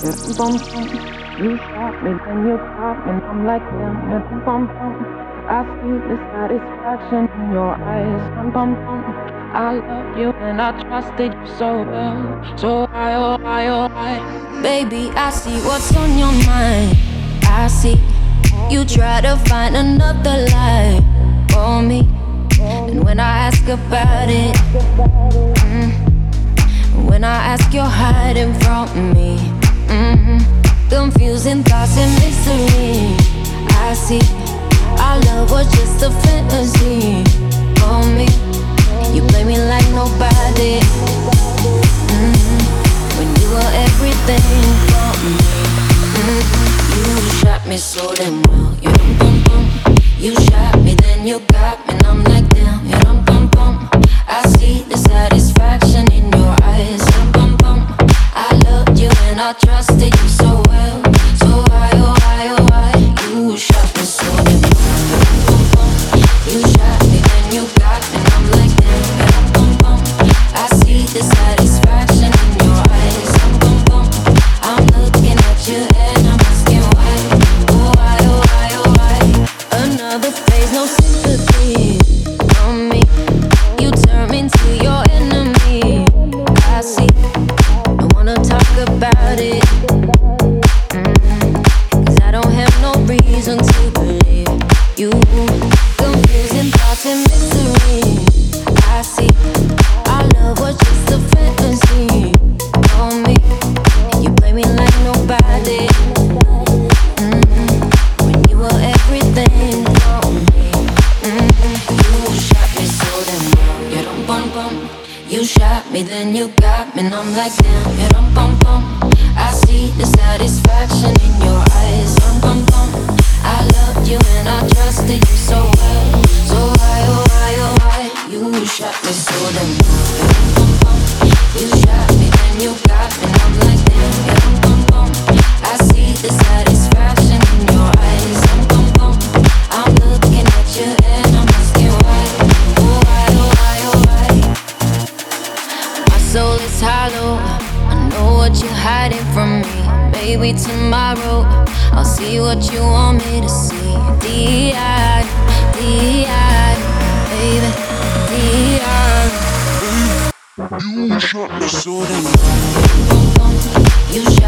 Bum bum, you shot me, then you got me, and I'm like damn. Bum bum, I see the satisfaction in your eyes. Bum bum bum, I love you and I trusted you so well. So why oh why oh why? Baby, I see what's on your mind. I see you try to find another life for me. And when I ask about it, when I ask, you're hiding from me. Confusing thoughts and mystery. I see our love was just a fantasy for me. You play me like nobody. When you were everything for me. You shot me so damn well. You dum bum bum. You shot me, then you got me, and I'm like damn. You dum bum bum. I see the satisfaction in your eyes. Dum bum bum. I loved you and I trusted you so well. So why oh why oh why? You shot me so damn well. You dum bum bum. You shot me, then you got me, and I'm like damn. You dum bum bum. I see the satisfaction in your eyes. Dum bum bum. I'm looking at you and I'm asking why. Oh why oh why oh why? Another phase, no sympathy from me. You turn me into your enemy. I see. I wanna talk about it. 'Cause I don't have no reason to believe you. Confusing thoughts and mystery. I see. Our love was just a fantasy for me. You play me like nobody. When you were everything for me. You shot me so damn well. You dum bum bum. You shot me, then you got me, and I'm like damn. You dum bum bum. I see the satisfaction in your eyes. Dum bum bum. I loved you and I trusted you so well. So why oh why oh why? You shot me so damn well. You dum bum bum. You shot me, then you got me, and I'm like damn. You dum bum bum. I see the satisfaction in your eyes. Dum bum bum. I'm looking at you and I'm asking why. Oh why oh why oh why? My soul is hollow. I know what you're hiding from me. Maybe tomorrow I'll see what you want me to see. D.I., D.I., baby, D.I. You shot me so damn well. You shot